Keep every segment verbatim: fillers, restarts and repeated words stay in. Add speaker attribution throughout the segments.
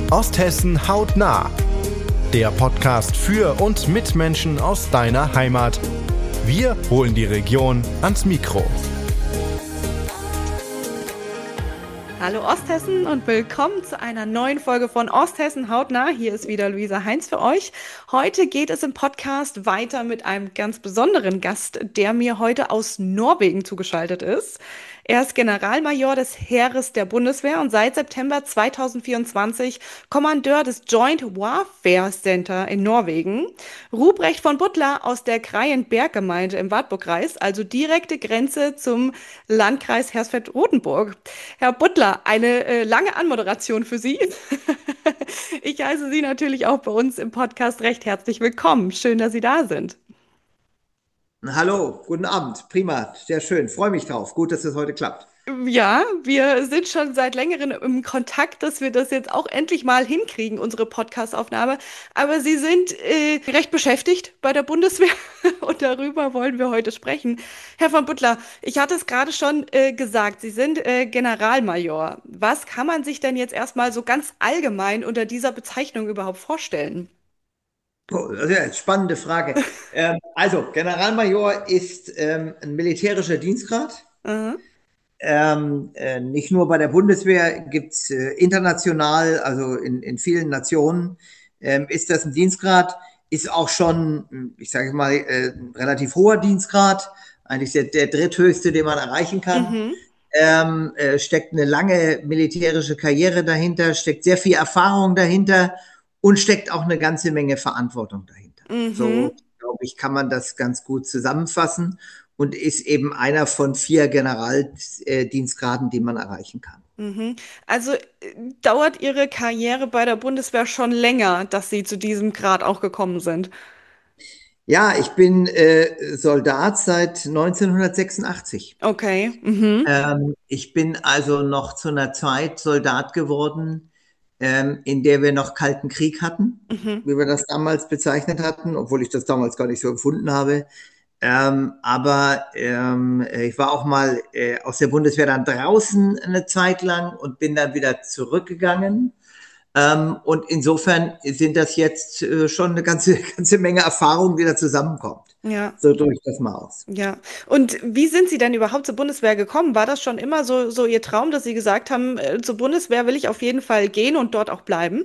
Speaker 1: Osthessen hautnah. Der Podcast für und mit Menschen aus deiner Heimat. Wir holen die Region ans Mikro.
Speaker 2: Hallo Osthessen und willkommen zu einer neuen Folge von Osthessen hautnah. Hier ist wieder Luisa Heinz für euch. Heute geht es im Podcast weiter mit einem ganz besonderen Gast, der mir heute aus Norwegen zugeschaltet ist. Er ist Generalmajor des Heeres der Bundeswehr und seit September zweitausendvierundzwanzig Kommandeur des Joint Warfare Center in Norwegen. Ruprecht von Butler aus der Kreienberg-Gemeinde im Wartburgkreis, also direkte Grenze zum Landkreis Hersfeld-Rotenburg. Herr Butler, eine äh, lange Anmoderation für Sie. Ich heiße Sie natürlich auch bei uns im Podcast recht herzlich willkommen. Schön, dass Sie da sind.
Speaker 3: Hallo, guten Abend. Prima, sehr schön. Freue mich drauf. Gut, dass es heute klappt.
Speaker 2: Ja, wir sind schon seit längerem im Kontakt, dass wir das jetzt auch endlich mal hinkriegen, unsere Podcast-Aufnahme. Aber Sie sind äh, recht beschäftigt bei der Bundeswehr und darüber wollen wir heute sprechen. Herr von Butler, ich hatte es gerade schon äh, gesagt, Sie sind äh, Generalmajor. Was kann man sich denn jetzt erstmal so ganz allgemein unter dieser Bezeichnung überhaupt vorstellen?
Speaker 3: Oh, das ist ja eine spannende Frage. ähm, also, Generalmajor ist ähm, ein militärischer Dienstgrad.
Speaker 2: Mhm.
Speaker 3: Ähm, äh, nicht nur bei der Bundeswehr, gibt's äh, international, also in, in vielen Nationen, ähm, ist das ein Dienstgrad, ist auch schon, ich sage mal, äh, ein relativ hoher Dienstgrad, eigentlich der, der dritthöchste, den man erreichen kann.
Speaker 2: Mhm.
Speaker 3: Ähm, äh, steckt eine lange militärische Karriere dahinter, steckt sehr viel Erfahrung dahinter und steckt auch eine ganze Menge Verantwortung dahinter.
Speaker 2: Mhm.
Speaker 3: So, glaube ich, kann man das ganz gut zusammenfassen und ist eben einer von vier Generaldienstgraden, die man erreichen kann.
Speaker 2: Mhm. Also äh, dauert Ihre Karriere bei der Bundeswehr schon länger, dass Sie zu diesem Grad auch gekommen sind?
Speaker 3: Ja, ich bin äh, Soldat seit neunzehnhundertsechsundachtzig.
Speaker 2: Okay. Mhm.
Speaker 3: Ähm, ich bin also noch zu einer Zeit Soldat geworden, ähm, in der wir noch Kalten Krieg hatten,
Speaker 2: Mhm.
Speaker 3: wie wir das damals bezeichnet hatten, obwohl ich das damals gar nicht so empfunden habe. Ähm, aber ähm, ich war auch mal äh, aus der Bundeswehr dann draußen eine Zeit lang und bin dann wieder zurückgegangen. Ähm, und insofern sind das jetzt äh, schon eine ganze, ganze Menge Erfahrung, die da zusammenkommt.
Speaker 2: Ja,
Speaker 3: So drücke ich das mal aus.
Speaker 2: ja. Und wie sind Sie denn überhaupt zur Bundeswehr gekommen? War das schon immer so, so Ihr Traum, dass Sie gesagt haben, äh, zur Bundeswehr will ich auf jeden Fall gehen und dort auch bleiben?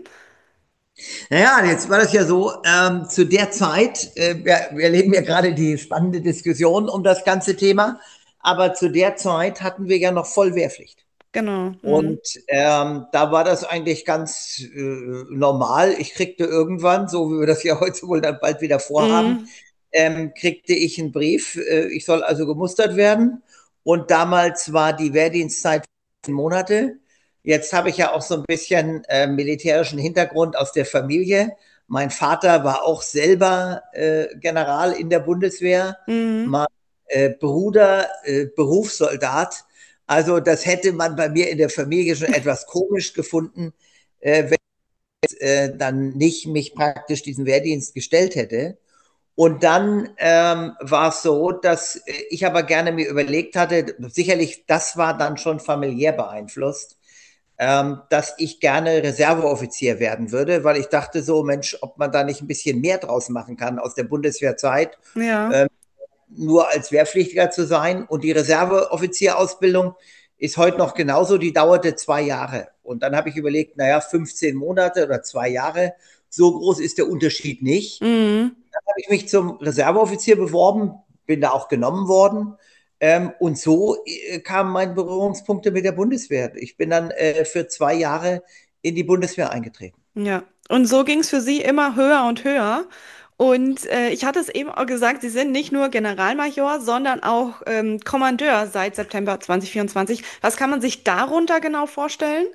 Speaker 3: Naja, jetzt war das ja so, ähm, zu der Zeit, äh, wir, wir erleben ja gerade die spannende Diskussion um das ganze Thema, aber zu der Zeit hatten wir ja noch Vollwehrpflicht.
Speaker 2: Genau. Mhm.
Speaker 3: Und ähm, da war das eigentlich ganz äh, normal. Ich kriegte irgendwann, so wie wir das ja heute wohl dann bald wieder vorhaben,
Speaker 2: Mhm.
Speaker 3: ähm, kriegte ich einen Brief. Äh, ich soll also gemustert werden. Und damals war die Wehrdienstzeit fünfzehn Monate. Jetzt habe ich ja auch so ein bisschen äh, militärischen Hintergrund aus der Familie. Mein Vater war auch selber äh, General in der Bundeswehr.
Speaker 2: Mhm.
Speaker 3: Mein äh, Bruder äh, Berufssoldat. Also das hätte man bei mir in der Familie schon etwas komisch gefunden, äh, wenn ich äh, dann nicht mich praktisch diesen Wehrdienst gestellt hätte. Und dann ähm, war es so, dass ich aber gerne mir überlegt hatte, sicherlich das war dann schon familiär beeinflusst, ähm, dass ich gerne Reserveoffizier werden würde, weil ich dachte so, Mensch, ob man da nicht ein bisschen mehr draus machen kann aus der Bundeswehrzeit.
Speaker 2: Ja.
Speaker 3: Ähm, nur als Wehrpflichtiger zu sein. Und die Reserveoffizierausbildung ist heute noch genauso, die dauerte zwei Jahre. Und dann habe ich überlegt, naja, fünfzehn Monate oder zwei Jahre, so groß ist der Unterschied nicht.
Speaker 2: Mhm.
Speaker 3: Dann habe ich mich zum Reserveoffizier beworben, bin da auch genommen worden. Ähm, und so äh, kamen meine Berührungspunkte mit der Bundeswehr. Ich bin dann äh, für zwei Jahre in die Bundeswehr eingetreten.
Speaker 2: Ja. Und so ging es für Sie immer höher und höher. Und äh, ich hatte es eben auch gesagt, Sie sind nicht nur Generalmajor, sondern auch ähm, Kommandeur seit September zweitausendvierundzwanzig. Was kann man sich darunter genau vorstellen?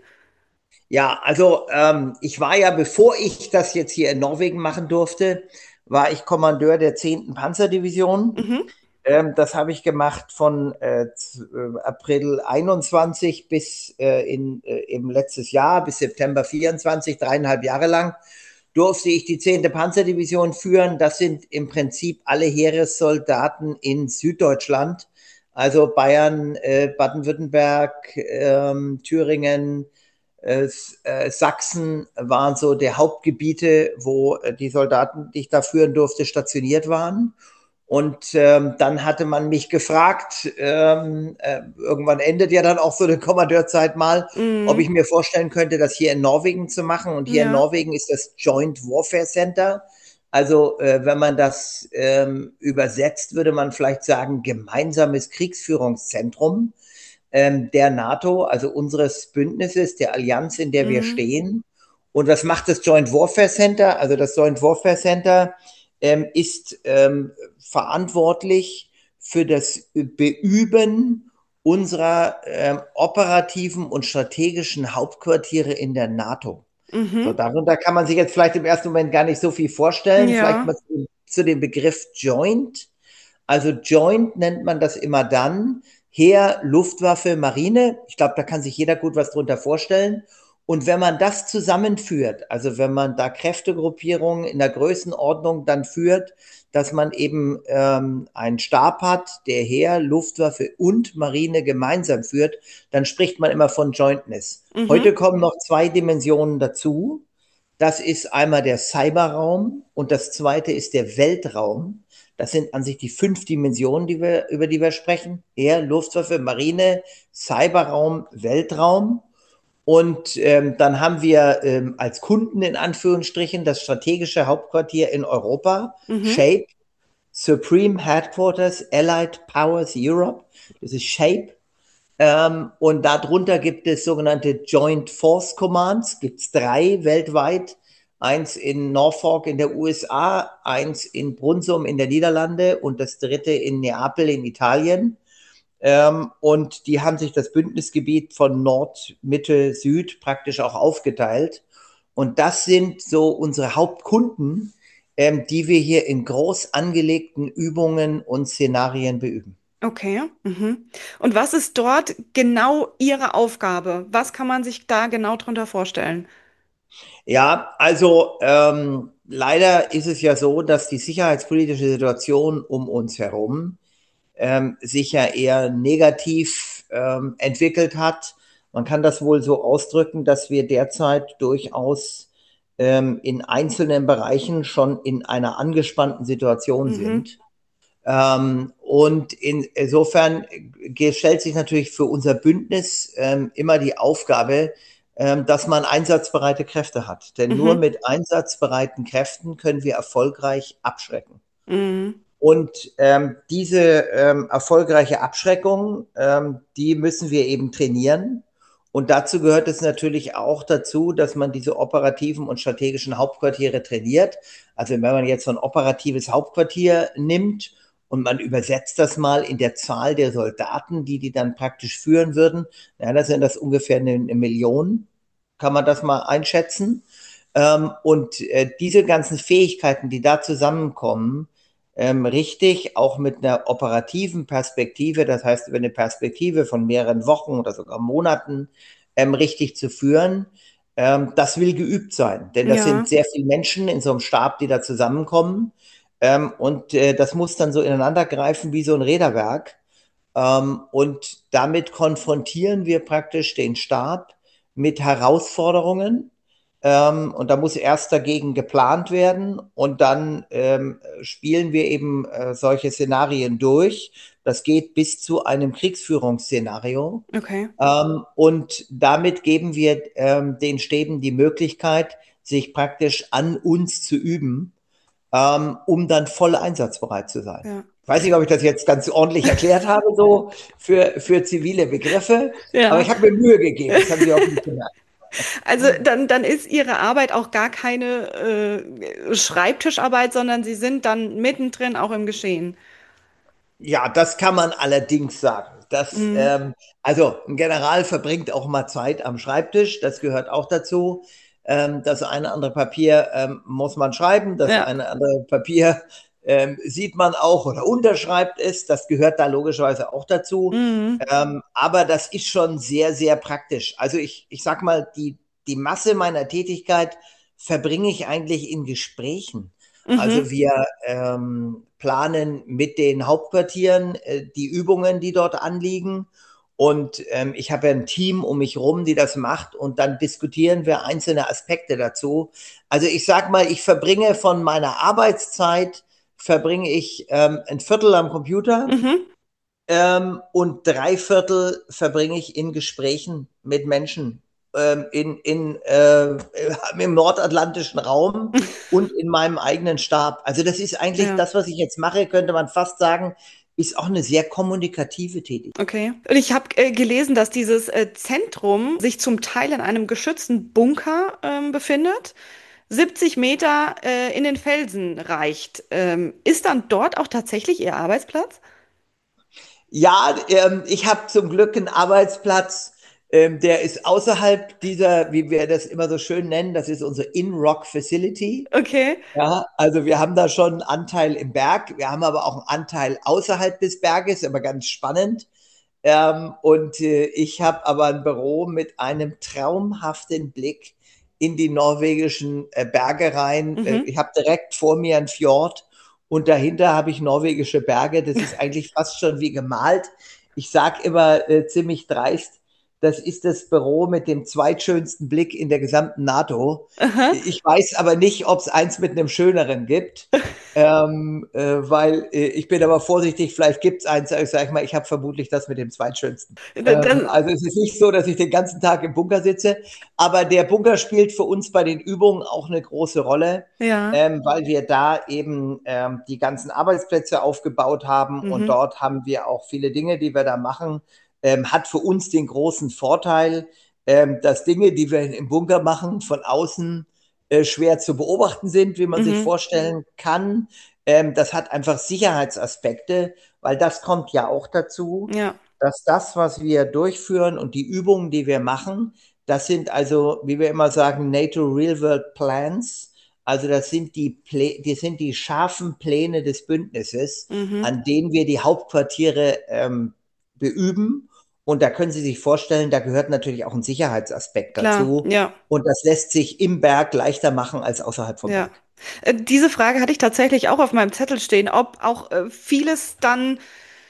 Speaker 3: Ja, also ähm, ich war ja, bevor ich das jetzt hier in Norwegen machen durfte, war ich Kommandeur der zehnten Panzerdivision.
Speaker 2: Mhm.
Speaker 3: Ähm, das habe ich gemacht von äh, z- äh, April einundzwanzig bis äh, in, äh, eben letztes Jahr, bis September vierundzwanzig, dreieinhalb Jahre lang durfte ich die zehnte Panzerdivision führen. Das sind im Prinzip alle Heeressoldaten in Süddeutschland, also Bayern, äh, Baden-Württemberg, ähm, Thüringen, äh, äh, Sachsen waren so der Hauptgebiete, wo äh, die Soldaten, die ich da führen durfte, stationiert waren. Und ähm, dann hatte man mich gefragt, ähm, äh, irgendwann endet ja dann auch so eine Kommandeurzeit mal, ob ich
Speaker 2: Mhm.
Speaker 3: mir vorstellen könnte, das hier in Norwegen zu machen. Und hier in
Speaker 2: Ja.
Speaker 3: Norwegen ist das Joint Warfare Center. Also äh, wenn man das ähm, übersetzt, würde man vielleicht sagen, gemeinsames Kriegsführungszentrum ähm, der NATO, also unseres Bündnisses, der Allianz, in der wir
Speaker 2: Mhm.
Speaker 3: stehen. Und was macht das Joint Warfare Center? Also das Joint Warfare Center ähm, ist ähm, verantwortlich für das Beüben unserer ähm, operativen und strategischen Hauptquartiere in der NATO. So,
Speaker 2: Mhm.
Speaker 3: darunter kann man sich jetzt vielleicht im ersten Moment gar nicht so viel vorstellen. Vielleicht
Speaker 2: Ja.
Speaker 3: mal zu, zu dem Begriff Joint. Also Joint nennt man das immer dann. Heer, Luftwaffe, Marine. Ich glaube, da kann sich jeder gut was drunter vorstellen. Und wenn man das zusammenführt, also wenn man da Kräftegruppierungen in der Größenordnung dann führt, dass man eben ähm, einen Stab hat, der Heer, Luftwaffe und Marine gemeinsam führt, dann spricht man immer von Jointness. Heute
Speaker 2: Mhm.
Speaker 3: kommen noch zwei Dimensionen dazu. Das ist einmal der Cyberraum und das zweite ist der Weltraum. Das sind an sich die fünf Dimensionen, die wir, über die wir sprechen. Heer, Luftwaffe, Marine, Cyberraum, Weltraum. Und ähm, dann haben wir ähm, als Kunden in Anführungsstrichen das strategische Hauptquartier in Europa,
Speaker 2: Mhm.
Speaker 3: SHAPE, Supreme Headquarters Allied Powers Europe. Das ist SHAPE. Ähm, und darunter gibt es sogenannte Joint Force Commands, gibt es drei weltweit. Eins in Norfolk in der U S A, eins in Brunssum in der Niederlande und das dritte in Neapel in Italien. Ähm, und die haben sich das Bündnisgebiet von Nord, Mitte, Süd praktisch auch aufgeteilt. Und das sind so unsere Hauptkunden, ähm, die wir hier in groß angelegten Übungen und Szenarien beüben.
Speaker 2: Okay. Mhm. Und was ist dort genau Ihre Aufgabe? Was kann man sich da genau drunter vorstellen?
Speaker 3: Ja, also ähm, leider ist es ja so, dass die sicherheitspolitische Situation um uns herum ähm, sich ja eher negativ ähm, entwickelt hat. Man kann das wohl so ausdrücken, dass wir derzeit durchaus ähm, in einzelnen Bereichen schon in einer angespannten Situation
Speaker 2: Mhm.
Speaker 3: sind. Ähm, und in, insofern stellt sich natürlich für unser Bündnis ähm, immer die Aufgabe, ähm, dass man einsatzbereite Kräfte hat. Denn nur
Speaker 2: Mhm.
Speaker 3: mit einsatzbereiten Kräften können wir erfolgreich abschrecken.
Speaker 2: Mhm.
Speaker 3: Und ähm, diese ähm, erfolgreiche Abschreckung, ähm, die müssen wir eben trainieren. Und dazu gehört es natürlich auch dazu, dass man diese operativen und strategischen Hauptquartiere trainiert. Also wenn man jetzt so ein operatives Hauptquartier nimmt und man übersetzt das mal in der Zahl der Soldaten, die die dann praktisch führen würden, ja, das sind das ungefähr eine, eine Million, kann man das mal einschätzen. Ähm, und äh, diese ganzen Fähigkeiten, die da zusammenkommen, ähm, richtig, auch mit einer operativen Perspektive, das heißt über eine Perspektive von mehreren Wochen oder sogar Monaten, ähm, richtig zu führen. Ähm, das will geübt sein, denn das sind
Speaker 2: Ja.
Speaker 3: sehr viele Menschen in so einem Stab, die da zusammenkommen. Ähm, und äh, das muss dann so ineinander greifen wie so ein Räderwerk. Ähm, und damit konfrontieren wir praktisch den Stab mit Herausforderungen, ähm, und da muss erst dagegen geplant werden und dann ähm, spielen wir eben äh, solche Szenarien durch. Das geht bis zu einem Kriegsführungsszenario.
Speaker 2: Okay.
Speaker 3: Ähm, und damit geben wir ähm, den Stäben die Möglichkeit, sich praktisch an uns zu üben, ähm, um dann voll einsatzbereit zu sein.
Speaker 2: Ja.
Speaker 3: Ich weiß nicht, ob ich das jetzt ganz ordentlich erklärt habe, so für, für zivile Begriffe, aber
Speaker 2: Ja.
Speaker 3: ich habe mir Mühe gegeben. Das haben Sie auch nicht gemerkt.
Speaker 2: Also dann, dann ist Ihre Arbeit auch gar keine äh, Schreibtischarbeit, sondern Sie sind dann mittendrin auch im Geschehen.
Speaker 3: Ja, das kann man allerdings sagen. Das,
Speaker 2: Mhm.
Speaker 3: ähm, also ein General verbringt auch mal Zeit am Schreibtisch, das gehört auch dazu. Ähm, das eine andere Papier ähm, muss man schreiben, das
Speaker 2: Ja.
Speaker 3: eine andere Papier ähm, sieht man auch oder unterschreibt es, das gehört da logischerweise auch dazu.
Speaker 2: Mhm.
Speaker 3: Ähm, aber das ist schon sehr, sehr praktisch. Also ich, ich sag mal, die, die Masse meiner Tätigkeit verbringe ich eigentlich in Gesprächen. Also
Speaker 2: Mhm.
Speaker 3: wir ähm, planen mit den Hauptquartieren äh, die Übungen, die dort anliegen. Und ähm, ich habe ja ein Team um mich rum, die das macht und dann diskutieren wir einzelne Aspekte dazu. Also ich sag mal, ich verbringe von meiner Arbeitszeit, verbringe ich ähm, ein Viertel am Computer
Speaker 2: Mhm.
Speaker 3: ähm, und drei Viertel verbringe ich in Gesprächen mit Menschen ähm, in, in, äh, im nordatlantischen Raum und in meinem eigenen Stab. Also das ist eigentlich
Speaker 2: Ja.
Speaker 3: das, was ich jetzt mache, könnte man fast sagen, ist auch eine sehr kommunikative Tätigkeit.
Speaker 2: Okay. Und ich habe äh, gelesen, dass dieses äh, Zentrum sich zum Teil in einem geschützten Bunker ähm, befindet, siebzig Meter äh, in den Felsen reicht. Ähm, ist dann dort auch tatsächlich Ihr Arbeitsplatz?
Speaker 3: Ja, ähm, ich habe zum Glück einen Arbeitsplatz, ähm, der ist außerhalb dieser, wie wir das immer so schön nennen, das ist unsere In-Rock Facility.
Speaker 2: Okay.
Speaker 3: Ja, also wir haben da schon einen Anteil im Berg, wir haben aber auch einen Anteil außerhalb des Berges, aber ganz spannend. Ähm, und äh, ich habe aber ein Büro mit einem traumhaften Blick in die norwegischen äh, Berge rein. Äh,
Speaker 2: Mhm.
Speaker 3: ich habe direkt vor mir ein Fjord und dahinter habe ich norwegische Berge. Das ist eigentlich fast schon wie gemalt. Ich sage immer äh, ziemlich dreist, das ist das Büro mit dem zweitschönsten Blick in der gesamten NATO.
Speaker 2: Aha.
Speaker 3: Ich weiß aber nicht, ob es eins mit einem schöneren gibt. Ähm, äh, weil äh, ich bin aber vorsichtig, vielleicht gibt es eins, ich sage mal, ich habe vermutlich das mit dem zweitschönsten. Ähm,
Speaker 2: Dann,
Speaker 3: also es ist nicht so, dass ich den ganzen Tag im Bunker sitze, aber der Bunker spielt für uns bei den Übungen auch eine große Rolle,
Speaker 2: ja.
Speaker 3: ähm, weil wir da eben ähm, die ganzen Arbeitsplätze aufgebaut haben und
Speaker 2: Mhm.
Speaker 3: dort haben wir auch viele Dinge, die wir da machen. Ähm, hat für uns den großen Vorteil, ähm, dass Dinge, die wir im Bunker machen, von außen äh, schwer zu beobachten sind, wie man sich
Speaker 2: Mhm.
Speaker 3: vorstellen kann. Ähm, das hat einfach Sicherheitsaspekte, weil das kommt ja auch dazu,
Speaker 2: Ja.
Speaker 3: dass das, was wir durchführen und die Übungen, die wir machen, das sind also, wie wir immer sagen, NATO Real World Plans. Also das sind die, Plä die sind die scharfen Pläne des Bündnisses,
Speaker 2: Mhm.
Speaker 3: an denen wir die Hauptquartiere ähm, beüben. Und da können Sie sich vorstellen, da gehört natürlich auch ein Sicherheitsaspekt
Speaker 2: Klar.
Speaker 3: dazu.
Speaker 2: Ja.
Speaker 3: Und das lässt sich im Berg leichter machen als außerhalb vom
Speaker 2: Ja.
Speaker 3: Berg.
Speaker 2: Äh, Diese Frage hatte ich tatsächlich auch auf meinem Zettel stehen, ob auch äh, vieles dann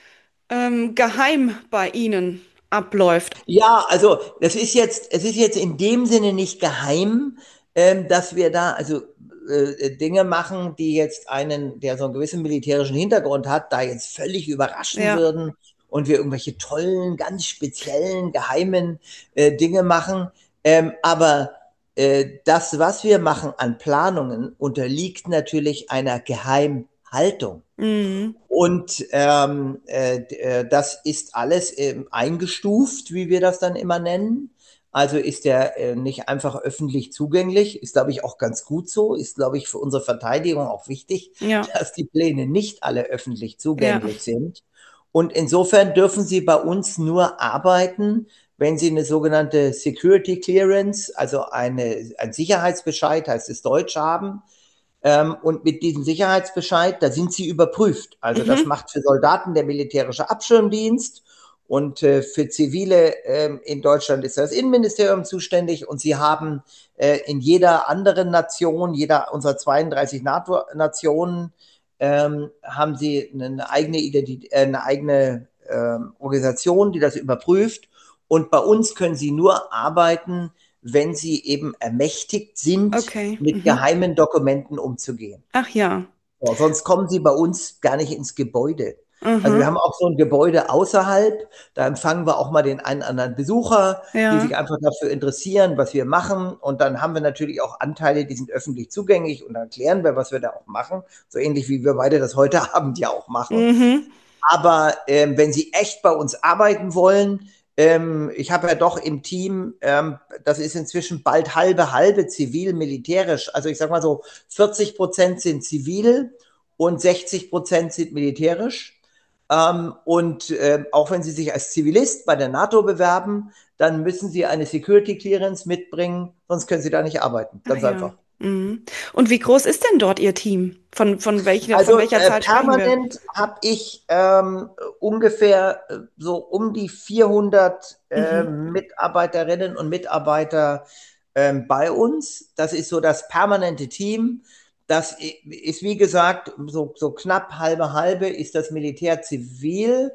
Speaker 2: ähm, geheim bei Ihnen abläuft.
Speaker 3: Ja, also das ist jetzt, es ist jetzt in dem Sinne nicht geheim, ähm, dass wir da also äh, Dinge machen, die jetzt einen, der so einen gewissen militärischen Hintergrund hat, da jetzt völlig überraschen
Speaker 2: Ja.
Speaker 3: würden und wir irgendwelche tollen, ganz speziellen, geheimen äh, Dinge machen. Ähm, aber äh, das, was wir machen an Planungen, unterliegt natürlich einer Geheimhaltung.
Speaker 2: Mhm.
Speaker 3: Und ähm, äh, äh, das ist alles ähm, eingestuft, wie wir das dann immer nennen. Also ist der äh, nicht einfach öffentlich zugänglich, ist, glaube ich, auch ganz gut so, ist, glaube ich, für unsere Verteidigung auch wichtig,
Speaker 2: Ja.
Speaker 3: dass die Pläne nicht alle öffentlich
Speaker 2: Ja.
Speaker 3: zugänglich sind. Und insofern dürfen sie bei uns nur arbeiten, wenn sie eine sogenannte Security Clearance, also eine, ein Sicherheitsbescheid, heißt es Deutsch, haben. Ähm, und mit diesem Sicherheitsbescheid, da sind sie überprüft. Also das
Speaker 2: Mhm.
Speaker 3: macht für Soldaten der militärische Abschirmdienst und äh, für Zivile ähm, in Deutschland ist das Innenministerium zuständig und sie haben äh, in jeder anderen Nation, jeder unserer zweiunddreißig NATO-Nationen, ähm, haben sie eine eigene Identität, äh, eine eigene ähm, Organisation, die das überprüft. Und bei uns können sie nur arbeiten, wenn sie eben ermächtigt sind,
Speaker 2: Okay.
Speaker 3: mit
Speaker 2: Mhm.
Speaker 3: geheimen Dokumenten umzugehen.
Speaker 2: Ach ja.
Speaker 3: So, sonst kommen sie bei uns gar nicht ins Gebäude. Also wir
Speaker 2: Mhm.
Speaker 3: haben auch so ein Gebäude außerhalb, da empfangen wir auch mal den einen anderen Besucher, die
Speaker 2: Ja.
Speaker 3: sich einfach dafür interessieren, was wir machen. Und dann haben wir natürlich auch Anteile, die sind öffentlich zugänglich und dann erklären wir, was wir da auch machen. So ähnlich wie wir beide das heute Abend ja auch machen.
Speaker 2: Mhm.
Speaker 3: Aber ähm, wenn Sie echt bei uns arbeiten wollen, ähm, ich habe ja doch im Team, ähm, das ist inzwischen bald halbe halbe zivil-militärisch. Also ich sage mal so, vierzig Prozent sind zivil und sechzig Prozent sind militärisch. Ähm, und äh, auch wenn Sie sich als Zivilist bei der NATO bewerben, dann müssen Sie eine Security Clearance mitbringen, sonst können Sie da nicht arbeiten.
Speaker 2: Ach
Speaker 3: Ganz
Speaker 2: ja.
Speaker 3: einfach.
Speaker 2: Mhm. Und wie groß ist denn dort Ihr Team? Von, von welcher, von
Speaker 3: Also
Speaker 2: welcher
Speaker 3: äh,
Speaker 2: Zahl sprechen wir?
Speaker 3: permanent habe ich ähm, ungefähr äh, so um die vierhundert äh,
Speaker 2: Mhm.
Speaker 3: Mitarbeiterinnen und Mitarbeiter ähm, bei uns. Das ist so das permanente Team. Das ist, wie gesagt, so, so knapp halbe halbe ist das Militär zivil,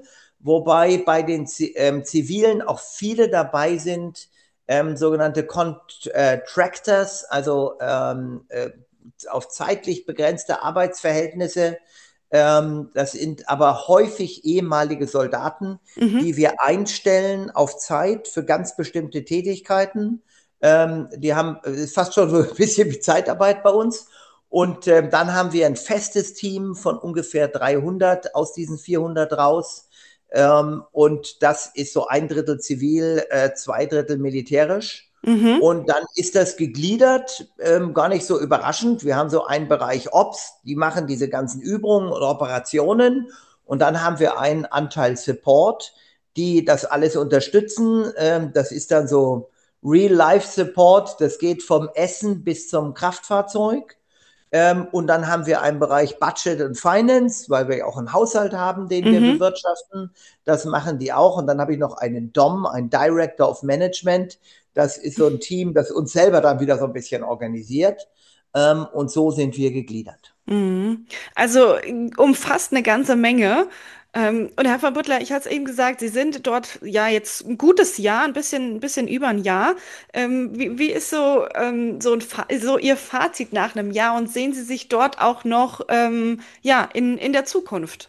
Speaker 3: wobei bei den ähm, Zivilen auch viele dabei sind, ähm, sogenannte Contractors, also ähm, äh, auf zeitlich begrenzte Arbeitsverhältnisse. Ähm, das sind aber häufig ehemalige Soldaten,
Speaker 2: Mhm.
Speaker 3: die wir einstellen auf Zeit für ganz bestimmte Tätigkeiten. Ähm, die haben ist fast schon so ein bisschen wie Zeitarbeit bei uns. Und ähm, dann haben wir ein festes Team von ungefähr dreihundert aus diesen vierhundert raus. Ähm, und das ist so ein Drittel zivil, äh, zwei Drittel militärisch.
Speaker 2: Mhm.
Speaker 3: Und dann ist das gegliedert, ähm, gar nicht so überraschend. Wir haben so einen Bereich Ops, die machen diese ganzen Übungen und Operationen. Und dann haben wir einen Anteil Support, die das alles unterstützen. Ähm, das ist dann so Real-Life-Support. Das geht vom Essen bis zum Kraftfahrzeug. Ähm, und dann haben wir einen Bereich Budget und Finance, weil wir auch einen Haushalt haben, den wir
Speaker 2: Mhm.
Speaker 3: bewirtschaften. Das machen die auch. Und dann habe ich noch einen D O M, einen Director of Management. Das ist so ein Team, das uns selber dann wieder so ein bisschen organisiert. Ähm, und so sind wir gegliedert.
Speaker 2: Mhm. Also äh, umfasst eine ganze Menge. Ähm, und Herr von Butler, ich hatte es eben gesagt, Sie sind dort ja jetzt ein gutes Jahr, ein bisschen, ein bisschen über ein Jahr. Ähm, wie, wie ist so, ähm, so, ein Fa so Ihr Fazit nach einem Jahr und sehen Sie sich dort auch noch ähm, ja, in, in der Zukunft?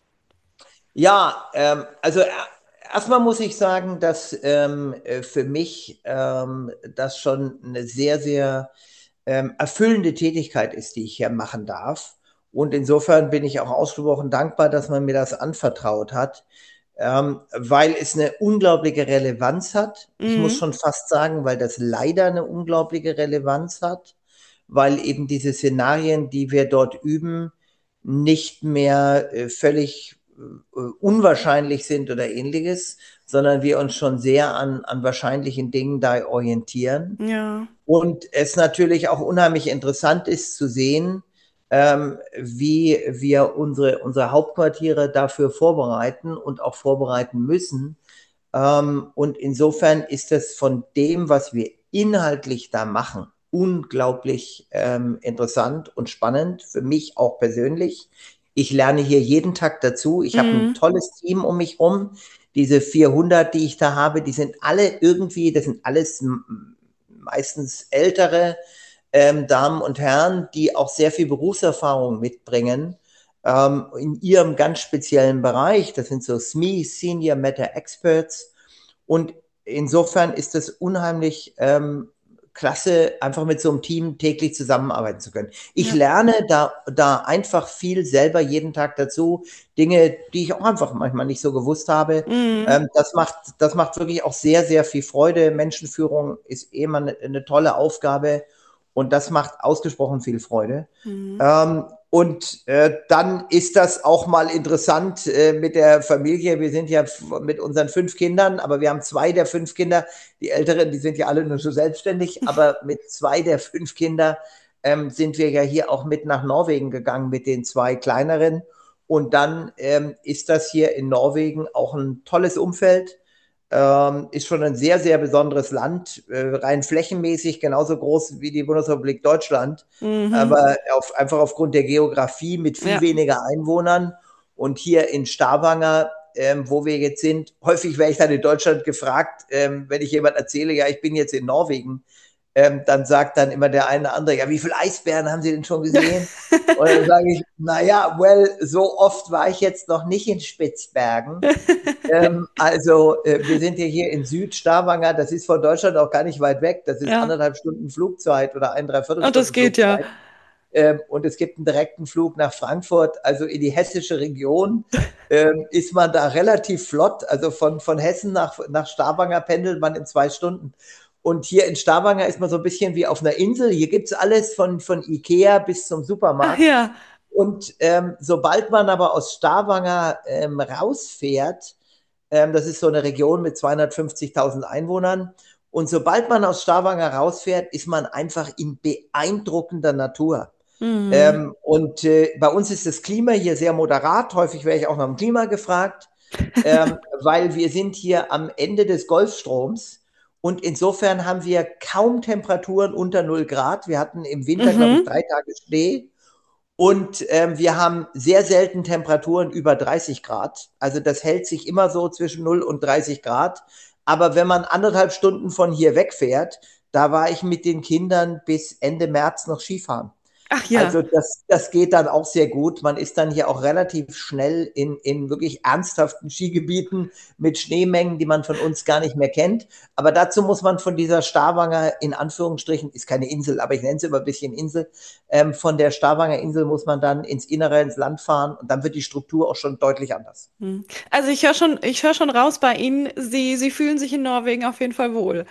Speaker 3: Ja, ähm, also äh, erstmal muss ich sagen, dass ähm, äh, für mich ähm, das schon eine sehr, sehr ähm, erfüllende Tätigkeit ist, die ich hier machen darf. Und insofern bin ich auch ausgesprochen dankbar, dass man mir das anvertraut hat, ähm, weil es eine unglaubliche Relevanz hat. Ich muss
Speaker 2: Mhm.
Speaker 3: schon fast sagen, weil das leider eine unglaubliche Relevanz hat, weil eben diese Szenarien, die wir dort üben, nicht mehr äh, völlig äh, unwahrscheinlich sind oder ähnliches, sondern wir uns schon sehr an, an wahrscheinlichen Dingen da orientieren.
Speaker 2: Ja.
Speaker 3: Und es natürlich auch unheimlich interessant ist zu sehen, ähm, wie wir unsere, unsere Hauptquartiere dafür vorbereiten und auch vorbereiten müssen. Ähm, und insofern ist es von dem, was wir inhaltlich da machen, unglaublich ähm, interessant und spannend, für mich auch persönlich. Ich lerne hier jeden Tag dazu. Ich habe ein
Speaker 2: Mhm.
Speaker 3: tolles Team um mich rum. Diese vierhundert, die ich da habe, die sind alle irgendwie, das sind alles meistens ältere ähm, Damen und Herren, die auch sehr viel Berufserfahrung mitbringen ähm, in ihrem ganz speziellen Bereich. Das sind so S M E, Senior Matter Experts. Und insofern ist es unheimlich ähm, klasse, einfach mit so einem Team täglich zusammenarbeiten zu können. Ich
Speaker 2: Ja.
Speaker 3: lerne da, da einfach viel selber jeden Tag dazu. Dinge, die ich auch einfach manchmal nicht so gewusst habe.
Speaker 2: Mhm.
Speaker 3: Ähm, das macht, das macht wirklich auch sehr, sehr viel Freude. Menschenführung ist eh immer eine, eine tolle Aufgabe und das macht ausgesprochen viel Freude.
Speaker 2: Mhm.
Speaker 3: Ähm, und äh, dann ist das auch mal interessant äh, mit der Familie. Wir sind ja mit unseren fünf Kindern, aber wir haben zwei der fünf Kinder. Die Älteren, die sind ja alle nur so selbstständig, aber mit zwei der fünf Kinder ähm, sind wir ja hier auch mit nach Norwegen gegangen mit den zwei kleineren. Und dann ähm, ist das hier in Norwegen auch ein tolles Umfeld. Ähm, ist schon ein sehr, sehr besonderes Land, äh, rein flächenmäßig genauso groß wie die Bundesrepublik Deutschland,
Speaker 2: Mhm.
Speaker 3: aber auf, einfach aufgrund der Geografie mit viel
Speaker 2: Ja.
Speaker 3: weniger Einwohnern. Und hier in Stavanger, ähm, wo wir jetzt sind, häufig werde ich dann in Deutschland gefragt, ähm, wenn ich jemand erzähle, ja, ich bin jetzt in Norwegen, ähm, dann sagt dann immer der eine oder andere, ja, wie viele Eisbären haben Sie denn schon gesehen? Und dann sage ich, naja, well, so oft war ich jetzt noch nicht in Spitzbergen. Ähm, also, äh, wir sind ja hier in Südstavanger, das ist von Deutschland auch gar nicht weit weg. Das ist
Speaker 2: Ja.
Speaker 3: anderthalb Stunden Flugzeit oder ein, dreiviertel
Speaker 2: Und das
Speaker 3: Stunden
Speaker 2: geht ja.
Speaker 3: Flugzeit. Ähm, und es gibt einen direkten Flug nach Frankfurt, also in die hessische Region. Ähm, ist man da relativ flott. Also von, von Hessen nach, nach Stavanger pendelt man in zwei Stunden. Und hier in Stavanger ist man so ein bisschen wie auf einer Insel. Hier gibt es alles von, von Ikea bis zum
Speaker 2: Ach
Speaker 3: Supermarkt.
Speaker 2: ja.
Speaker 3: Und ähm, sobald man aber aus Stavanger ähm, rausfährt, ähm, das ist so eine Region mit zweihundertfünfzigtausend Einwohnern, und sobald man aus Stavanger rausfährt, ist man einfach in beeindruckender Natur.
Speaker 2: Mhm.
Speaker 3: Ähm, und äh, bei uns ist das Klima hier sehr moderat. Häufig werde ich auch nach dem Klima gefragt, ähm, weil wir sind hier am Ende des Golfstroms. Und insofern haben wir kaum Temperaturen unter null Grad. Wir hatten im Winter, glaube ich,
Speaker 2: Mhm.
Speaker 3: drei Tage Schnee. Und ähm, wir haben sehr selten Temperaturen über dreißig Grad. Also das hält sich immer so zwischen null und dreißig Grad. Aber wenn man anderthalb Stunden von hier wegfährt, da war ich mit den Kindern bis Ende März noch Skifahren.
Speaker 2: Ach ja.
Speaker 3: Also das, das geht dann auch sehr gut. Man ist dann hier auch relativ schnell in, in wirklich ernsthaften Skigebieten mit Schneemengen, die man von uns gar nicht mehr kennt. Aber dazu muss man von dieser Starwanger, in Anführungsstrichen, ist keine Insel, aber ich nenne sie immer ein bisschen Insel, ähm, von der Starwanger Insel muss man dann ins Innere, ins Land fahren und dann wird die Struktur auch schon deutlich anders.
Speaker 2: Hm. Also ich höre schon, ich höre schon raus bei Ihnen, Sie, Sie fühlen sich in Norwegen auf jeden Fall wohl.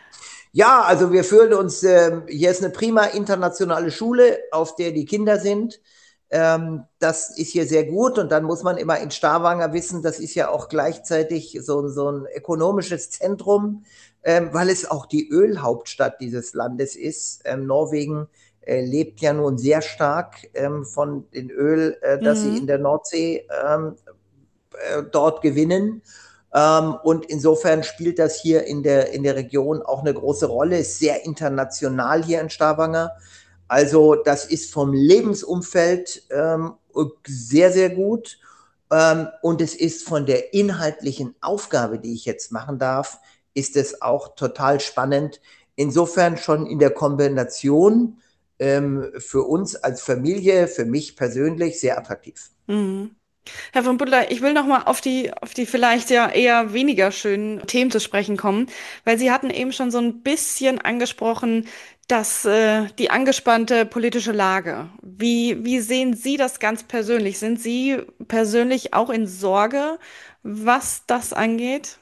Speaker 3: Ja, also wir fühlen uns, ähm, hier ist eine prima internationale Schule, auf der die Kinder sind. Ähm, das ist hier sehr gut und dann muss man immer in Stavanger wissen, das ist ja auch gleichzeitig so, so ein ökonomisches Zentrum, ähm, weil es auch die Ölhauptstadt dieses Landes ist. Ähm, Norwegen äh, lebt ja nun sehr stark ähm, von dem Öl, äh, das sie in
Speaker 2: Mhm.
Speaker 3: der Nordsee ähm, äh, dort gewinnen. Ähm, und insofern spielt das hier in der, in der Region auch eine große Rolle, ist sehr international hier in Stavanger. Also das ist vom Lebensumfeld ähm, sehr, sehr gut. Ähm, und es ist von der inhaltlichen Aufgabe, die ich jetzt machen darf, ist es auch total spannend. Insofern schon in der Kombination ähm, für uns als Familie, für mich persönlich sehr attraktiv.
Speaker 2: Mhm. Herr von Butler, ich will noch mal auf die, auf die vielleicht ja eher weniger schönen Themen zu sprechen kommen, weil Sie hatten eben schon so ein bisschen angesprochen, dass äh, die angespannte politische Lage. Wie, wie sehen Sie das ganz persönlich? Sind Sie persönlich auch in Sorge, was das angeht?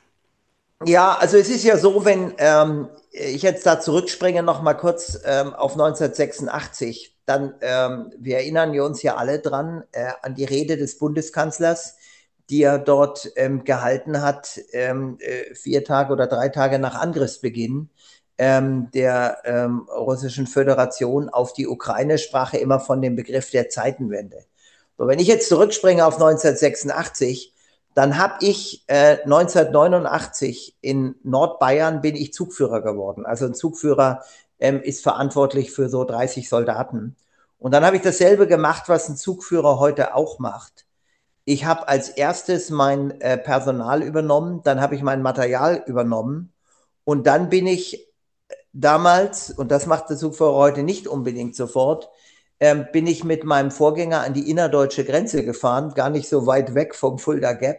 Speaker 3: Ja, also es ist ja so, wenn ähm, ich jetzt da zurückspringe noch mal kurz ähm, auf neunzehnhundertsechsundachtzig, dann ähm, wir erinnern wir uns ja alle dran äh, an die Rede des Bundeskanzlers, die er dort ähm, gehalten hat, ähm, äh, vier Tage oder drei Tage nach Angriffsbeginn ähm, der ähm, Russischen Föderation auf die Ukraine, sprach er immer von dem Begriff der Zeitenwende. So, wenn ich jetzt zurückspringe auf neunzehnhundertsechsundachtzig, dann habe ich äh, neunzehnhundertneunundachtzig in Nordbayern bin ich Zugführer geworden. Also ein Zugführer ähm, ist verantwortlich für so dreißig Soldaten. Und dann habe ich dasselbe gemacht, was ein Zugführer heute auch macht. Ich habe als erstes mein äh, Personal übernommen, dann habe ich mein Material übernommen und dann bin ich damals, und das macht der Zugführer heute nicht unbedingt sofort, ähm, bin ich mit meinem Vorgänger an die innerdeutsche Grenze gefahren, gar nicht so weit weg vom Fulda Gap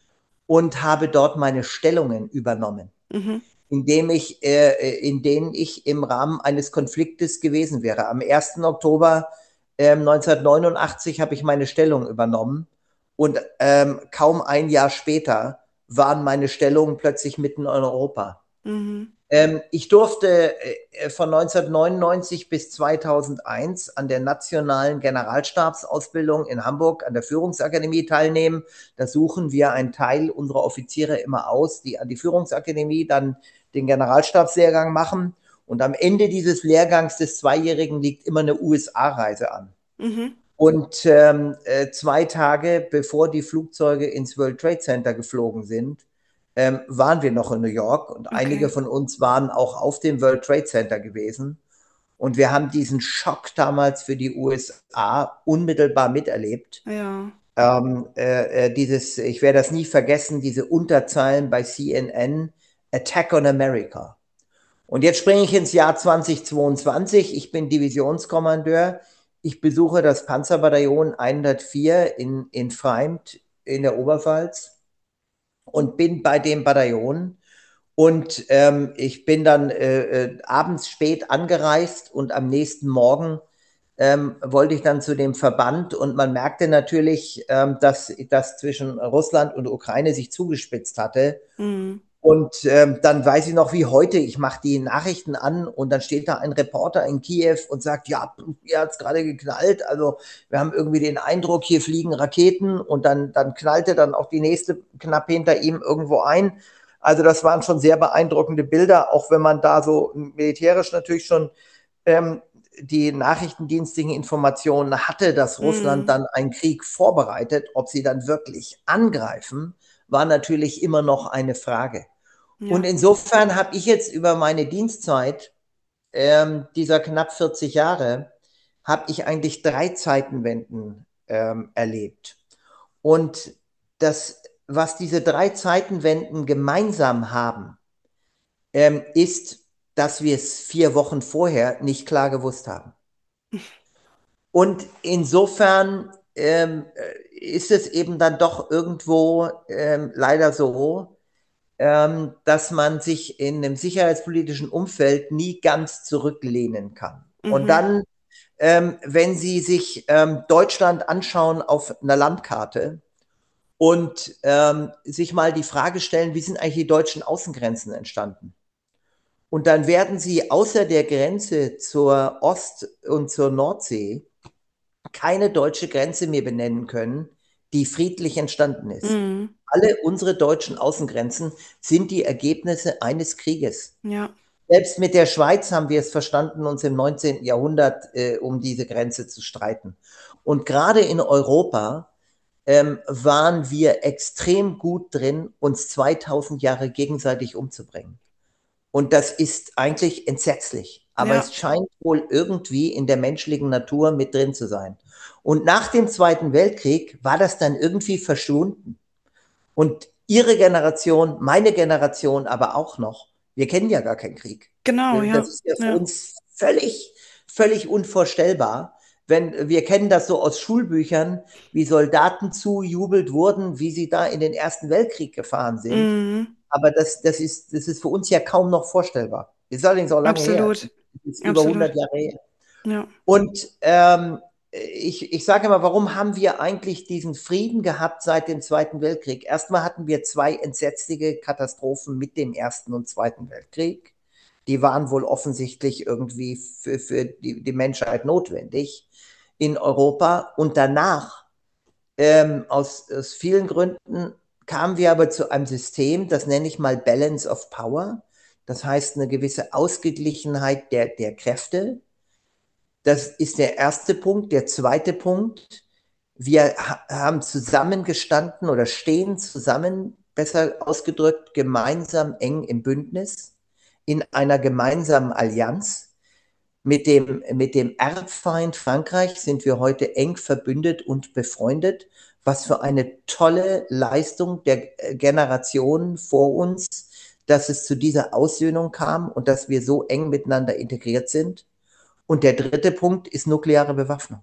Speaker 3: und habe dort meine Stellungen übernommen,
Speaker 2: Mhm.
Speaker 3: indem ich, äh, in denen ich im Rahmen eines Konfliktes gewesen wäre. Am ersten Oktober ähm, neunzehnhundertneunundachtzig habe ich meine Stellung übernommen und ähm, kaum ein Jahr später waren meine Stellungen plötzlich mitten in Europa.
Speaker 2: Mhm.
Speaker 3: Ähm, ich durfte äh, von neunzehnhundertneunundneunzig bis zweitausendeins an der nationalen Generalstabsausbildung in Hamburg an der Führungsakademie teilnehmen. Da suchen wir einen Teil unserer Offiziere immer aus, die an die Führungsakademie dann den Generalstabslehrgang machen. Und am Ende dieses Lehrgangs des Zweijährigen liegt immer eine U S A-Reise an.
Speaker 2: Mhm.
Speaker 3: Und ähm, äh, zwei Tage bevor die Flugzeuge ins World Trade Center geflogen sind, ähm, waren wir noch in New York und einige
Speaker 2: Okay.
Speaker 3: von uns waren auch auf dem World Trade Center gewesen. Und wir haben diesen Schock damals für die U S A unmittelbar miterlebt.
Speaker 2: Ja.
Speaker 3: Ähm, äh, äh, dieses, ich werde das nie vergessen, diese Unterzeilen bei C N N, Attack on America. Und jetzt springe ich ins Jahr zweitausendzweiundzwanzig. Ich bin Divisionskommandeur. Ich besuche das Panzerbataillon hundertvier in, in Pfreimd in der Oberpfalz und bin bei dem Bataillon. Und ähm, ich bin dann äh, äh, abends spät angereist und am nächsten Morgen ähm, wollte ich dann zu dem Verband und man merkte natürlich, ähm, dass das zwischen Russland und Ukraine sich zugespitzt hatte.
Speaker 2: Mhm.
Speaker 3: Und ähm, dann weiß ich noch wie heute, ich mache die Nachrichten an und dann steht da ein Reporter in Kiew und sagt, ja, hier hat's gerade geknallt. Also wir haben irgendwie den Eindruck, hier fliegen Raketen und dann, dann knallte dann auch die nächste knapp hinter ihm irgendwo ein. Also das waren schon sehr beeindruckende Bilder, auch wenn man da so militärisch natürlich schon ähm, die nachrichtendienstlichen Informationen hatte, dass Russland
Speaker 2: Mhm.
Speaker 3: dann einen Krieg vorbereitet. Ob sie dann wirklich angreifen, war natürlich immer noch eine Frage. Und
Speaker 2: Ja.
Speaker 3: insofern habe ich jetzt über meine Dienstzeit ähm, dieser knapp vierzig Jahre habe ich eigentlich drei Zeitenwenden ähm, erlebt. Und das, was diese drei Zeitenwenden gemeinsam haben, ähm, ist, dass wir es vier Wochen vorher nicht klar gewusst haben. Und insofern ähm, ist es eben dann doch irgendwo ähm, leider so, ähm, dass man sich in einem sicherheitspolitischen Umfeld nie ganz zurücklehnen kann. Mhm. Und dann, ähm, wenn Sie sich ähm, Deutschland anschauen auf einer Landkarte und ähm, sich mal die Frage stellen, wie sind eigentlich die deutschen Außengrenzen entstanden? Und dann werden Sie außer der Grenze zur Ost- und zur Nordsee keine deutsche Grenze mehr benennen können, die friedlich entstanden ist. Mhm. Alle unsere deutschen Außengrenzen sind die Ergebnisse eines Krieges.
Speaker 2: Ja.
Speaker 3: Selbst mit der Schweiz haben wir es verstanden, uns im neunzehnten Jahrhundert äh, um diese Grenze zu streiten. Und gerade in Europa ähm, waren wir extrem gut drin, uns zweitausend Jahre gegenseitig umzubringen. Und das ist eigentlich entsetzlich. Aber ja. Es scheint wohl irgendwie in der menschlichen Natur mit drin zu sein. Und nach dem Zweiten Weltkrieg war das dann irgendwie verschwunden. Und Ihre Generation, meine Generation aber auch noch, wir kennen ja gar keinen Krieg.
Speaker 2: Genau,
Speaker 3: das
Speaker 2: ja.
Speaker 3: Das ist ja für
Speaker 2: ja.
Speaker 3: uns völlig, völlig unvorstellbar. Wenn, wir kennen das so aus Schulbüchern, wie Soldaten zujubelt wurden, wie sie da in den Ersten Weltkrieg gefahren sind. Mhm. Aber das, das, ist, das ist für uns ja kaum noch vorstellbar. Das ist allerdings auch lange
Speaker 2: Absolut.
Speaker 3: her. Das ist über
Speaker 2: Absolut.
Speaker 3: hundert Jahre her.
Speaker 2: Ja.
Speaker 3: Und ähm, ich, ich sage immer, warum haben wir eigentlich diesen Frieden gehabt seit dem Zweiten Weltkrieg? Erstmal hatten wir zwei entsetzliche Katastrophen mit dem Ersten und Zweiten Weltkrieg. Die waren wohl offensichtlich irgendwie für, für die, die Menschheit notwendig in Europa. Und danach, ähm, aus, aus vielen Gründen, kamen wir aber zu einem System, das nenne ich mal Balance of Power. Das heißt, eine gewisse Ausgeglichenheit der, der Kräfte. Das ist der erste Punkt. Der zweite Punkt, wir haben zusammengestanden oder stehen zusammen, besser ausgedrückt, gemeinsam eng im Bündnis, in einer gemeinsamen Allianz. Mit dem, mit dem Erbfeind Frankreich sind wir heute eng verbündet und befreundet. Was für eine tolle Leistung der Generationen vor uns, dass es zu dieser Aussöhnung kam und dass wir so eng miteinander integriert sind. Und der dritte Punkt ist nukleare Bewaffnung.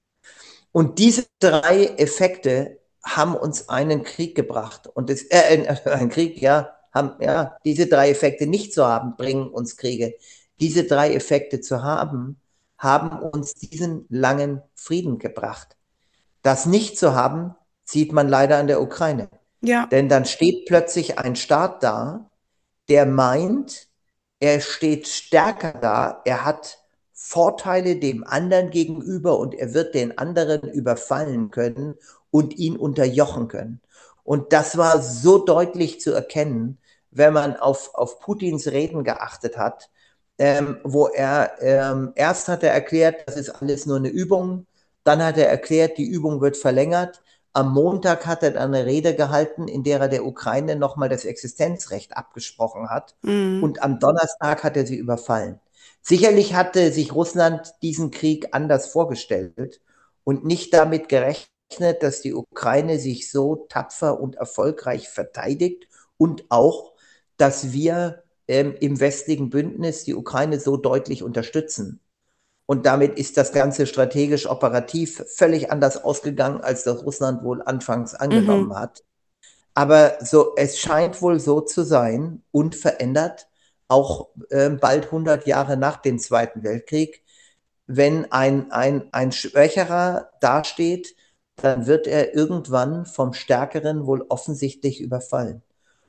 Speaker 3: Und diese drei Effekte haben uns einen Krieg gebracht. Und das, äh, ein Krieg, ja, haben, ja, diese drei Effekte nicht zu haben, bringen uns Kriege. Diese drei Effekte zu haben, haben uns diesen langen Frieden gebracht. Das nicht zu haben, sieht man leider an der Ukraine.
Speaker 2: Ja.
Speaker 3: Denn dann steht plötzlich ein Staat da, der meint, er steht stärker da, er hat Vorteile dem anderen gegenüber und er wird den anderen überfallen können und ihn unterjochen können. Und das war so deutlich zu erkennen, wenn man auf, auf Putins Reden geachtet hat, ähm, wo er ähm, erst hat er erklärt, das ist alles nur eine Übung, dann hat er erklärt, die Übung wird verlängert. Am Montag hat er dann eine Rede gehalten, in der er der Ukraine nochmal das Existenzrecht abgesprochen hat. Mhm. Und am Donnerstag hat er sie überfallen. Sicherlich hatte sich Russland diesen Krieg anders vorgestellt und nicht damit gerechnet, dass die Ukraine sich so tapfer und erfolgreich verteidigt und auch, dass wir ähm, im westlichen Bündnis die Ukraine so deutlich unterstützen. Und damit ist das Ganze strategisch operativ völlig anders ausgegangen, als das Russland wohl anfangs angenommen mhm. hat. Aber so, es scheint wohl so zu sein, unverändert, auch äh, bald hundert Jahre nach dem Zweiten Weltkrieg. Wenn ein, ein, ein Schwächerer dasteht, dann wird er irgendwann vom Stärkeren wohl offensichtlich überfallen.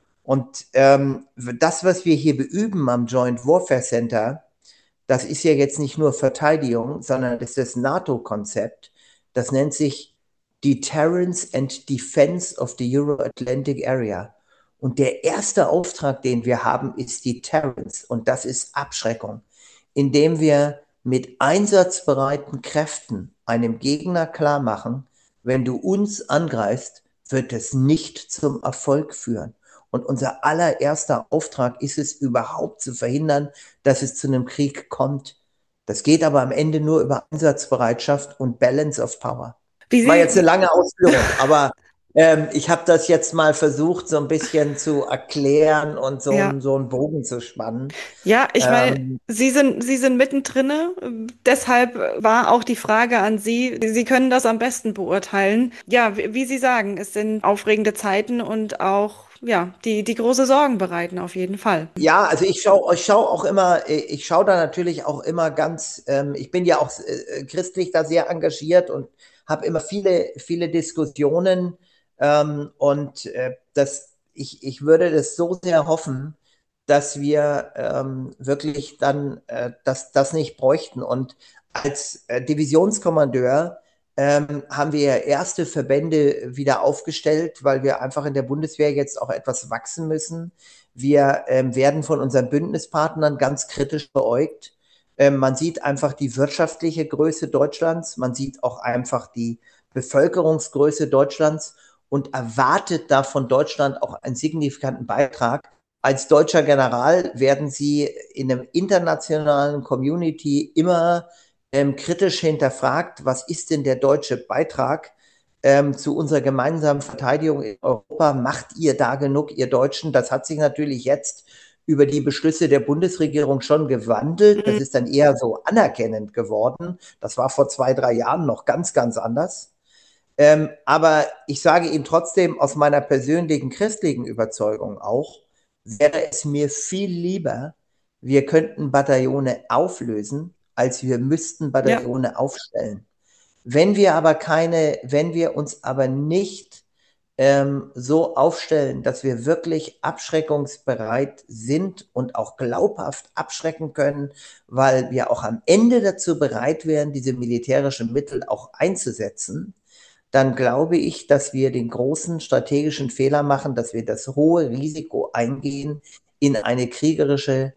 Speaker 3: Und ähm, das, was wir hier beüben am Joint Warfare Center, das ist ja jetzt nicht nur Verteidigung, sondern das ist das NATO-Konzept. Das nennt sich Deterrence and Defense of the Euro-Atlantic Area. Und der erste Auftrag, den wir haben, ist Deterrence. Und das ist Abschreckung, indem wir mit einsatzbereiten Kräften einem Gegner klar machen, wenn du uns angreifst, wird es nicht zum Erfolg führen. Und unser allererster Auftrag ist es, überhaupt zu verhindern, dass es zu einem Krieg kommt. Das geht aber am Ende nur über Einsatzbereitschaft und Balance of Power.
Speaker 2: Wie
Speaker 3: War
Speaker 2: Sie,
Speaker 3: jetzt eine lange Ausführung, aber ähm, ich habe das jetzt mal versucht, so ein bisschen zu erklären und so,
Speaker 2: ja.
Speaker 3: einen- so einen Bogen zu spannen.
Speaker 2: Ja, ich meine,
Speaker 3: Ähm,
Speaker 2: Sie sind, Sie sind mittendrin. Deshalb war auch die Frage an Sie. Sie können das am besten beurteilen. Ja, wie, wie Sie sagen, es sind aufregende Zeiten und auch, ja, die, die große Sorgen bereiten auf jeden Fall.
Speaker 3: Ja, also ich schaue ich schau auch immer, äh, ich schaue da natürlich auch immer ganz, ähm, ich bin ja auch äh, christlich da sehr engagiert und habe immer viele, viele Diskussionen ähm, und äh, das, ich, ich würde das so sehr hoffen, dass wir ähm, wirklich dann äh, das, das nicht bräuchten. Und als äh, Divisionskommandeur ähm, haben wir ja erste Verbände wieder aufgestellt, weil wir einfach in der Bundeswehr jetzt auch etwas wachsen müssen. Wir ähm, werden von unseren Bündnispartnern ganz kritisch beäugt. Ähm, man sieht einfach die wirtschaftliche Größe Deutschlands, man sieht auch einfach die Bevölkerungsgröße Deutschlands und erwartet da von Deutschland auch einen signifikanten Beitrag. Als deutscher General werden Sie in einem internationalen Community immer ähm, kritisch hinterfragt, was ist denn der deutsche Beitrag ähm, zu unserer gemeinsamen Verteidigung in Europa? Macht ihr da genug, ihr Deutschen? Das hat sich natürlich jetzt über die Beschlüsse der Bundesregierung schon gewandelt. Das
Speaker 2: Mhm.
Speaker 3: ist dann eher so anerkennend geworden. Das war vor zwei, drei Jahren noch ganz, ganz anders. Ähm, aber ich sage Ihnen trotzdem aus meiner persönlichen christlichen Überzeugung auch, wäre es mir viel lieber, wir könnten Bataillone auflösen, als wir müssten
Speaker 2: Ja,
Speaker 3: Bataillone aufstellen. Wenn wir aber keine, wenn wir uns aber nicht ähm, so aufstellen, dass wir wirklich abschreckungsbereit sind und auch glaubhaft abschrecken können, weil wir auch am Ende dazu bereit wären, diese militärischen Mittel auch einzusetzen, dann glaube ich, dass wir den großen strategischen Fehler machen, dass wir das hohe Risiko eingehen, in eine kriegerische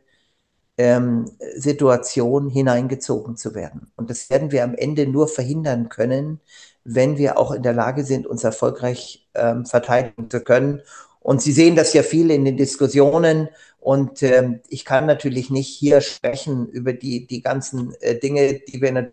Speaker 3: ähm, Situation hineingezogen zu werden. Und das werden wir am Ende nur verhindern können, wenn wir auch in der Lage sind, uns erfolgreich ähm, verteidigen zu können. Und Sie sehen das ja viel in den Diskussionen. Und ähm, ich kann natürlich nicht hier sprechen über die, die ganzen äh, Dinge, die wir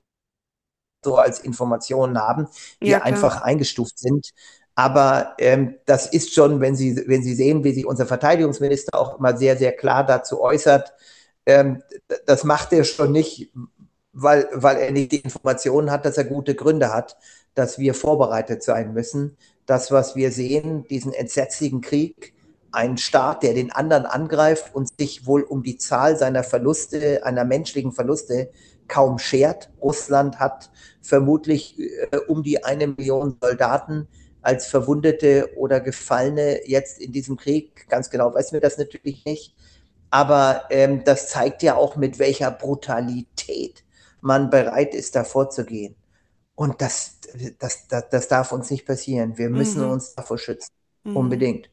Speaker 3: so als Informationen haben, die
Speaker 2: ja, klar.
Speaker 3: einfach eingestuft sind. Aber ähm, das ist schon, wenn Sie, wenn Sie sehen, wie sich unser Verteidigungsminister auch immer sehr, sehr klar dazu äußert, ähm, das macht er schon nicht, weil, weil er nicht die Informationen hat, dass er gute Gründe hat, dass wir vorbereitet sein müssen. Das, was wir sehen, diesen entsetzlichen Krieg, ein Staat, der den anderen angreift und sich wohl um die Zahl seiner Verluste, einer menschlichen Verluste kaum schert. Russland hat vermutlich äh, um die eine Million Soldaten als Verwundete oder Gefallene jetzt in diesem Krieg. Ganz genau weiß man das natürlich nicht. Aber ähm, das zeigt ja auch, mit welcher Brutalität man bereit ist, da vorzugehen. Und das, das, das, das darf uns nicht passieren. Wir müssen
Speaker 2: Mhm.
Speaker 3: uns davor schützen.
Speaker 2: Mhm.
Speaker 3: Unbedingt.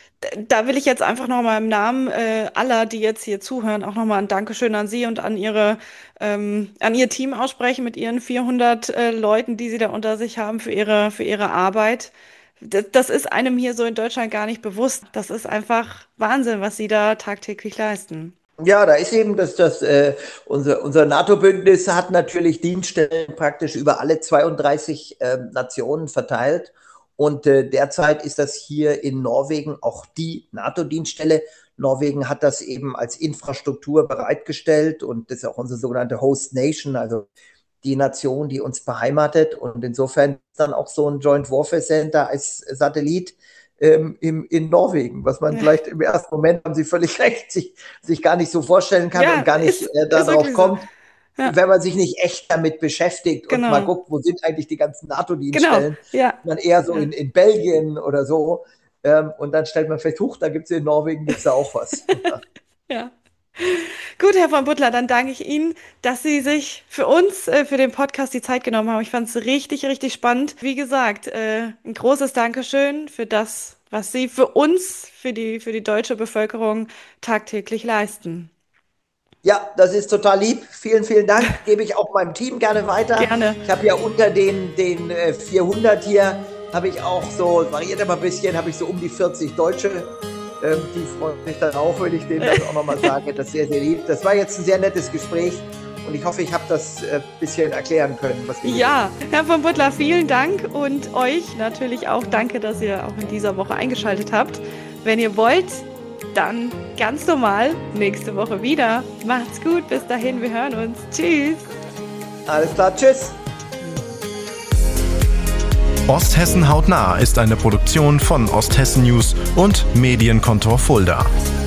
Speaker 2: Da will ich jetzt einfach nochmal im Namen äh, aller, die jetzt hier zuhören, auch nochmal ein Dankeschön an Sie und an Ihre, ähm, an Ihr Team aussprechen mit Ihren vierhundert äh, Leuten, die Sie da unter sich haben für Ihre, für Ihre Arbeit. Das, das ist einem hier so in Deutschland gar nicht bewusst. Das ist einfach Wahnsinn, was Sie da tagtäglich leisten.
Speaker 3: Ja, da ist eben, dass das äh, unser, unser NATO-Bündnis hat natürlich Dienststellen praktisch über alle zweiunddreißig äh, Nationen verteilt. Und äh, derzeit ist das hier in Norwegen auch die NATO-Dienststelle. Norwegen hat das eben als Infrastruktur bereitgestellt und das ist auch unsere sogenannte Host Nation, also die Nation, die uns beheimatet. Und insofern ist dann auch so ein Joint Warfare Center als Satellit ähm, im, in Norwegen, was man
Speaker 2: Ja,
Speaker 3: vielleicht im ersten Moment, haben Sie völlig recht, sich, sich gar nicht so vorstellen kann
Speaker 2: ja,
Speaker 3: und gar nicht
Speaker 2: ist,
Speaker 3: äh,
Speaker 2: ist
Speaker 3: darauf
Speaker 2: wirklich so.
Speaker 3: kommt,
Speaker 2: Ja,
Speaker 3: wenn man sich nicht echt damit beschäftigt und mal
Speaker 2: genau.
Speaker 3: guckt, wo sind eigentlich die ganzen
Speaker 2: Genau.
Speaker 3: NATO-Dienststellen,
Speaker 2: Ja.
Speaker 3: man eher so
Speaker 2: Ja.
Speaker 3: in, in Belgien oder so. Ähm, und dann stellt man fest, huch, da gibt es in Norwegen gibt's da auch was.
Speaker 2: Ja. Gut, Herr von Butler, dann danke ich Ihnen, dass Sie sich für uns, äh, für den Podcast die Zeit genommen haben. Ich fand es richtig, richtig spannend. Wie gesagt, äh, ein großes Dankeschön für das, was Sie für uns, für die, für die deutsche Bevölkerung tagtäglich leisten.
Speaker 3: Ja, das ist total lieb. Vielen, vielen Dank. Gebe ich auch meinem Team gerne weiter.
Speaker 2: Gerne.
Speaker 3: Ich habe ja unter den, den äh, vierhundert hier, habe ich auch so, variiert aber ein bisschen, habe ich so um die vierzig Deutsche. Ähm, die freuen sich dann auch, wenn ich denen das auch nochmal sage. Das ist sehr, sehr lieb. Das war jetzt ein sehr nettes Gespräch Und ich hoffe, ich habe das ein äh, bisschen erklären können, was wir
Speaker 2: Ja, Herr von Butler, vielen Dank und euch natürlich auch danke, dass ihr auch in dieser Woche eingeschaltet habt. Wenn ihr wollt, dann ganz normal nächste Woche wieder. Macht's gut, bis dahin, wir hören uns. Tschüss.
Speaker 3: Alles klar, tschüss.
Speaker 1: Osthessen hautnah ist eine Produktion von Osthessen News und Medienkontor Fulda.